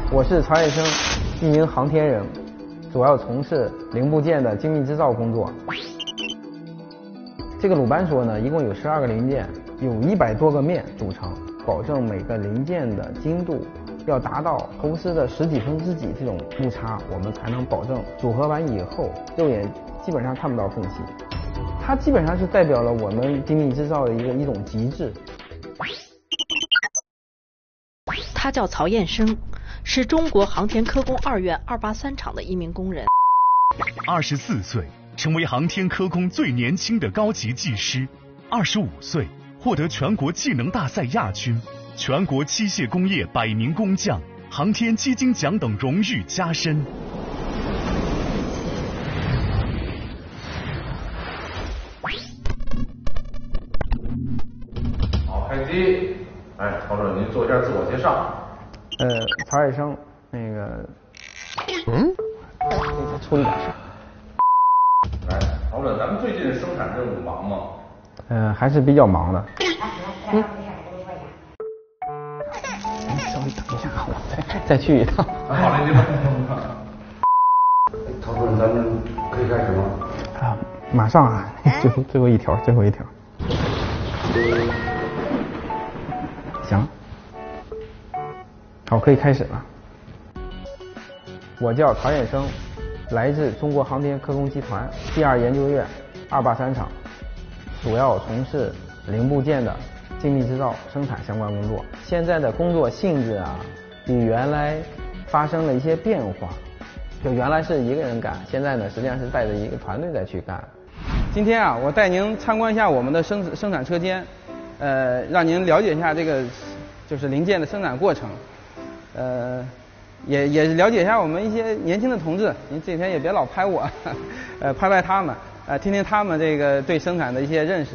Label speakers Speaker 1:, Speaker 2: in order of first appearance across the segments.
Speaker 1: 我是曹彦生，一名航天人，主要从事零部件的精密制造工作。这个鲁班锁呢，一共有12个零件，有100多个面组成，保证每个零件的精度要达到头丝的10几分之几这种误差，我们才能保证组合完以后肉眼基本上看不到缝隙。它基本上是代表了我们精密制造的一种极致。
Speaker 2: 他叫曹彦生，是中国航天科工2院283厂的一名工人。
Speaker 3: 24岁，成为航天科工最年轻的高级技师；25岁，获得全国技能大赛亚军、全国机械工业100名工匠、航天基金奖等荣誉加身。
Speaker 4: 好，开机。曹主任，您做一下自我介绍。
Speaker 1: 曹彦生，那个，再出一点事。
Speaker 4: 曹主任，咱们最近生产任务忙吗？
Speaker 1: 还是比较忙的。稍微等一下啊，我再去一趟。
Speaker 4: 好嘞，您慢。
Speaker 5: 曹主任，咱们可以开始吗？
Speaker 1: 啊，马上啊，最后一条。行，好，可以开始了。我叫曹彦生，来自中国航天科工集团第2研究院283厂，主要从事零部件的精密制造生产相关工作。现在的工作性质啊，比原来发生了一些变化。就原来是一个人干，现在呢实际上是带着一个团队在去干。今天啊，我带您参观一下我们的生产车间。让您了解一下这个就是零件的生产过程，也了解一下我们一些年轻的同志，您这几天也别老拍我，拍他们，听听他们这个对生产的一些认识。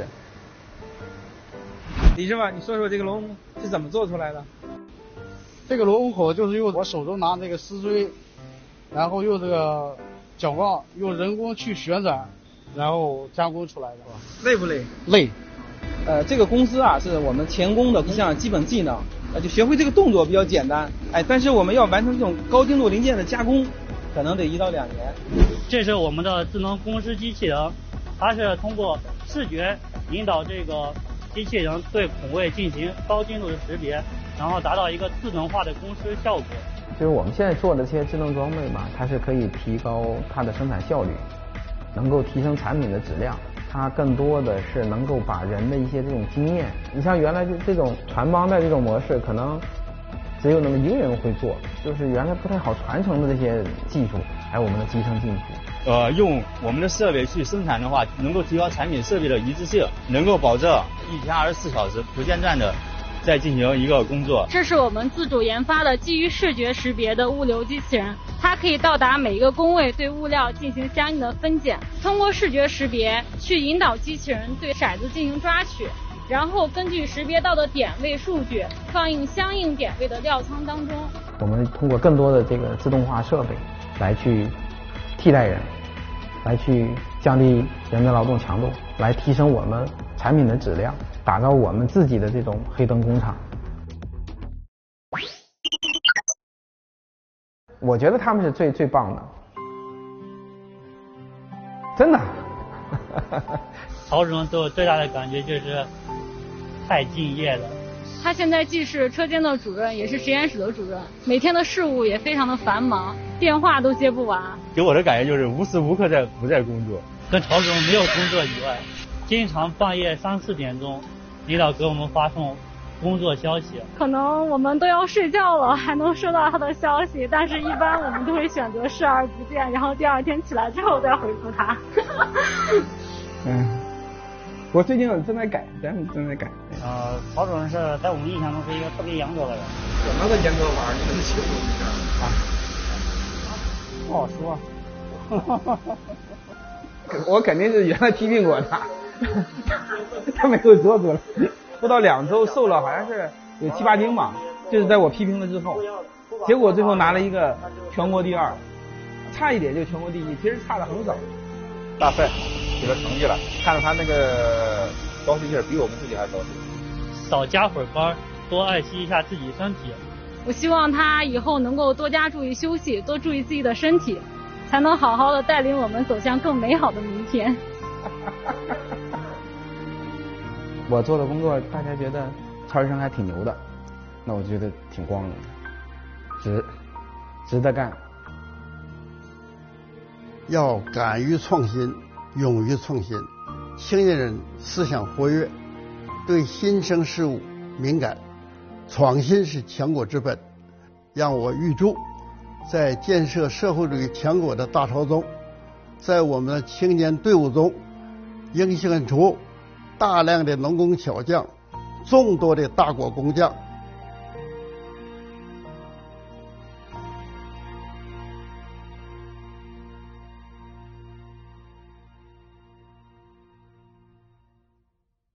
Speaker 6: 李师傅，你说说这个龙是怎么做出来的？
Speaker 7: 这个龙口就是用我手中拿那个丝锥，然后用这个脚杠，用人工去旋转，然后加工出来的。
Speaker 6: 累不累？
Speaker 7: 累。
Speaker 6: 这个公司啊是我们钳工的一项基本技能，就学会这个动作比较简单，但是我们要完成这种高精度零件的加工，可能得1到2年。
Speaker 8: 这是我们的智能工师机器人，它是通过视觉引导这个机器人对孔位进行高精度的识别，然后达到一个智能化的工师效果。
Speaker 1: 就是我们现在做的这些智能装备吧，它是可以提高它的生产效率，能够提升产品的质量。它更多的是能够把人的一些这种经验，你像原来这种传帮带这种模式，可能只有那么1个人会做，就是原来不太好传承的这些技术，还有我们的集成进步。
Speaker 9: 用我们的设备去生产的话，能够提高产品设备的一致性，能够保证1天24小时不间断的在进行一个工作。
Speaker 10: 这是我们自主研发的基于视觉识别的物流机器人，它可以到达每一个工位，对物料进行相应的分拣，通过视觉识别去引导机器人对骰子进行抓取，然后根据识别到的点位数据放映相应点位的料仓当中。
Speaker 1: 我们通过更多的这个自动化设备来去替代人，来去降低人的劳动强度，来提升我们产品的质量，打造我们自己的这种黑灯工厂。我觉得他们是最棒的，真的。
Speaker 8: 曹主任对我最大的感觉就是太敬业了。
Speaker 10: 他现在既是车间的主任，也是实验室的主任，每天的事务也非常的繁忙，电话都接不完。
Speaker 9: 给我的感觉就是无时无刻不在工作。
Speaker 8: 跟曹主任没有工作以外，经常半夜3、4点钟，领导给我们发送工作消息，
Speaker 10: 可能我们都要睡觉了，还能收到他的消息，但是一般我们都会选择视而不见，然后第2天起来之后再回复他。
Speaker 1: 我最近正在改。
Speaker 8: 曹主任是在我们印象中是一个特别严格的人。
Speaker 6: 怎么个严格法？你能形容一下？
Speaker 1: 不好说。我肯定是原来批评过他，他没有做出来。不到2周瘦了，好像是有7、8斤吧，就是在我批评了之后，结果最后拿了一个全国第2，差一点就全国第1，其实差的很少。
Speaker 4: 大赛取得成绩了，看着他那个高兴劲儿比我们自己还高兴。
Speaker 8: 少加会儿班，多爱惜一下自己身体，
Speaker 10: 我希望他以后能够多加注意休息，多注意自己的身体，才能好好的带领我们走向更美好的明天。
Speaker 1: 我做的工作大家觉得曹医生还挺牛的，那我觉得挺光荣的，值得干。
Speaker 11: 要敢于创新，勇于创新，青年人思想活跃，对新生事物敏感，创新是强国之本。让我预祝在建设社会主义强国的大潮中，在我们的青年队伍中映现出大量的农工小将，众多的大国工匠。